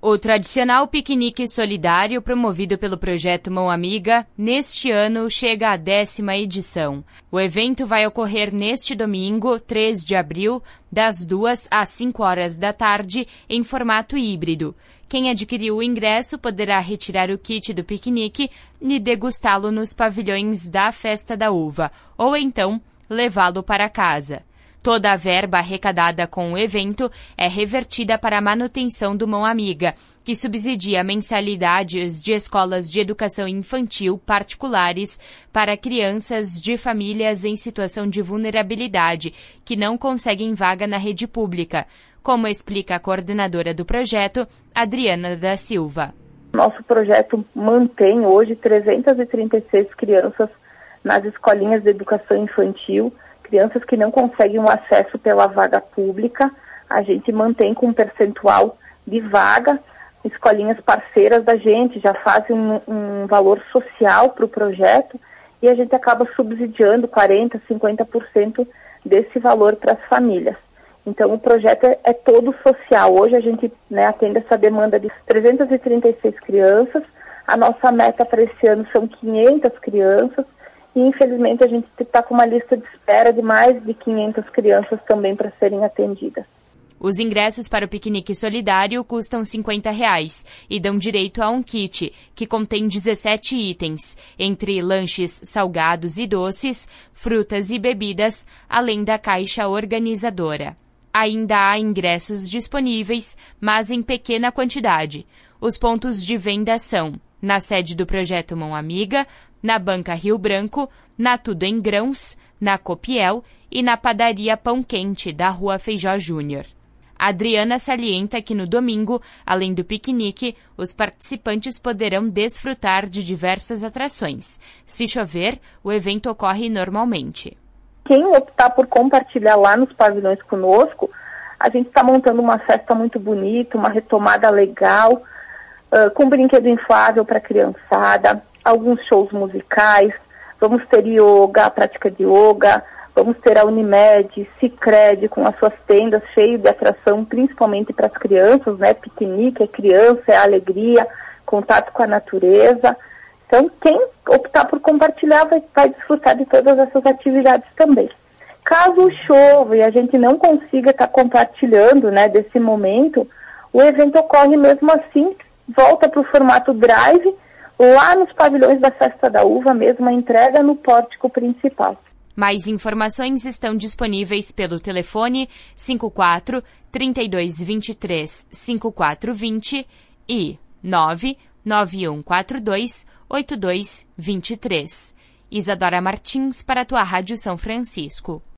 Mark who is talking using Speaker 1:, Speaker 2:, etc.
Speaker 1: O tradicional piquenique solidário promovido pelo projeto Mão Amiga, neste ano chega à 10ª edição. O evento vai ocorrer neste domingo, 3 de abril, das 2 às 5 horas da tarde, em formato híbrido. Quem adquiriu o ingresso poderá retirar o kit do piquenique e degustá-lo nos pavilhões da Festa da Uva, ou então levá-lo para casa. Toda a verba arrecadada com o evento é revertida para a manutenção do Mão Amiga, que subsidia mensalidades de escolas de educação infantil particulares para crianças de famílias em situação de vulnerabilidade, que não conseguem vaga na rede pública, como explica a coordenadora do projeto, Adriana da Silva.
Speaker 2: Nosso projeto mantém hoje 336 crianças nas escolinhas de educação infantil, crianças que não conseguem o acesso pela vaga pública. A gente mantém com um percentual de vaga. Escolinhas parceiras da gente já fazem um valor social para o projeto e a gente acaba subsidiando 40%, 50% desse valor para as famílias. Então o projeto é todo social. Hoje a gente atende essa demanda de 336 crianças. A nossa meta para esse ano são 500 crianças. E, infelizmente, a gente está com uma lista de espera de mais de 500 crianças também para serem atendidas.
Speaker 1: Os ingressos para o piquenique solidário custam R$ 50 e dão direito a um kit, que contém 17 itens, entre lanches salgados e doces, frutas e bebidas, além da caixa organizadora. Ainda há ingressos disponíveis, mas em pequena quantidade. Os pontos de venda são na sede do Projeto Mão Amiga, na Banca Rio Branco, na Tudo em Grãos, na Copiel e na Padaria Pão Quente, da Rua Feijó Júnior. A Adriana salienta que no domingo, além do piquenique, os participantes poderão desfrutar de diversas atrações. Se chover, o evento ocorre normalmente.
Speaker 2: Quem optar por compartilhar lá nos pavilhões conosco, a gente está montando uma festa muito bonita, uma retomada legal, com brinquedo inflável para a criançada, alguns shows musicais, vamos ter yoga, prática de yoga, vamos ter a Unimed, Sicredi com as suas tendas cheias de atração, principalmente para as crianças, Piquenique é criança, é alegria, contato com a natureza. Então, quem optar por compartilhar vai desfrutar de todas essas atividades também. Caso chova e a gente não consiga estar compartilhando, desse momento, o evento ocorre mesmo assim, volta para o formato drive, lá nos pavilhões da Festa da Uva mesmo, a entrega no pórtico principal.
Speaker 1: Mais informações estão disponíveis pelo telefone 54 3223 5420 e 99142 8223. Isadora Martins para a tua Rádio São Francisco.